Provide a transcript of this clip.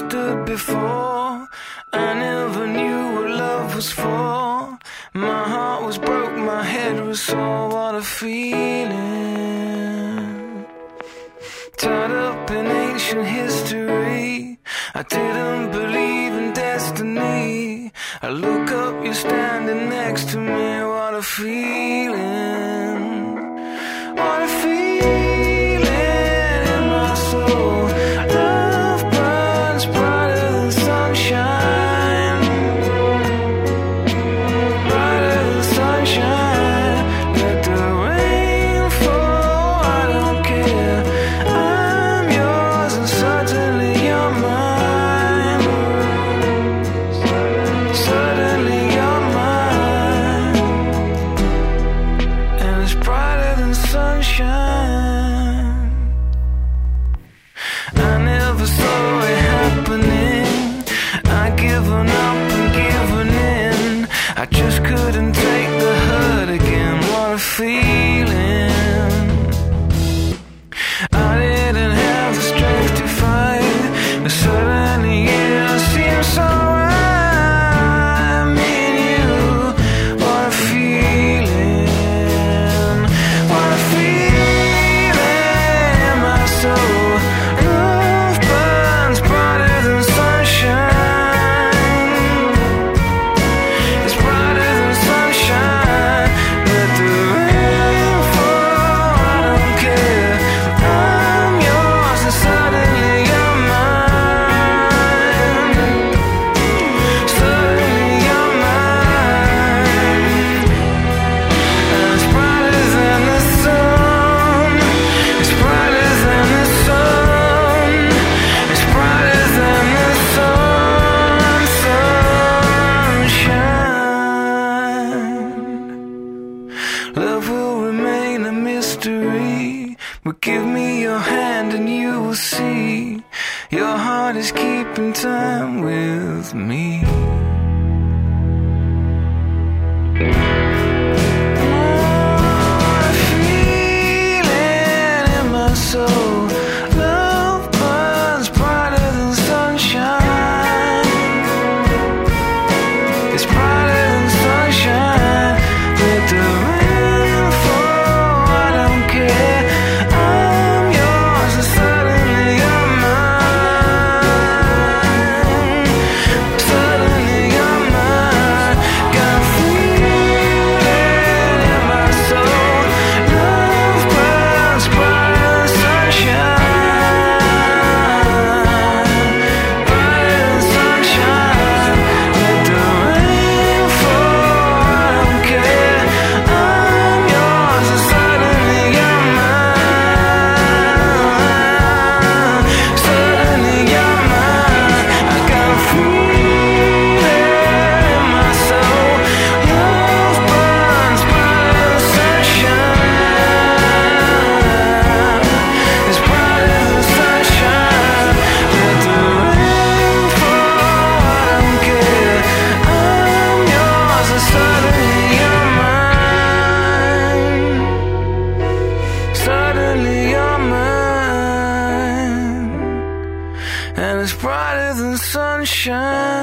understood before. I never knew what love was for. My heart was broke, my head was sore. What a feeling. Tied up in ancient history, I didn't believe in destiny. I look up, you're standing next to me. What a feeling. What a feeling in my soul. Love burns brighter than sunshine. Brighter than sunshine. Let the rain fall, I don't care. I'm yours and suddenly you're mine. Suddenly you're mine. And it's brighter than sunshine. I never saw it happening. I given up and given in. I just couldn't take the hurt again. What a feeling. I didn't have the strength to fight, but suddenly it seems so right. Me and you. What a feeling. What a feeling in my soul. Love burns brighter than sunshine. It's brighter than sunshine. Let the rain fall, I don't care. I'm yours and suddenly you're mine. Suddenly you're mine. And it's brighter than the sun. It's brighter than the sun. It's brighter than the sun. Sunshine. Love will remain a mystery, but give me your hand and you will see. Your heart is keeping time with me. What a feeling in my soul. Love burns brighter than sunshine. It's brighter than sunshine. Let the rain fall, I don't care. I'm yours and suddenly you're mine. Suddenly you're mine. Got a feeling in my soul. Love burns brighter than sunshine. Brighter than sunshine. Let the rain fall, I don't care. I'm yours and suddenly you're mine. Suddenly you're mine. I got a feeling in my soul. Love burns brighter than sunshine. It's brighter than sunshine. Let the rain fall, I don't care. I'm yours and suddenly you're mine. Suddenly you're mine. And it's brighter than sunshine.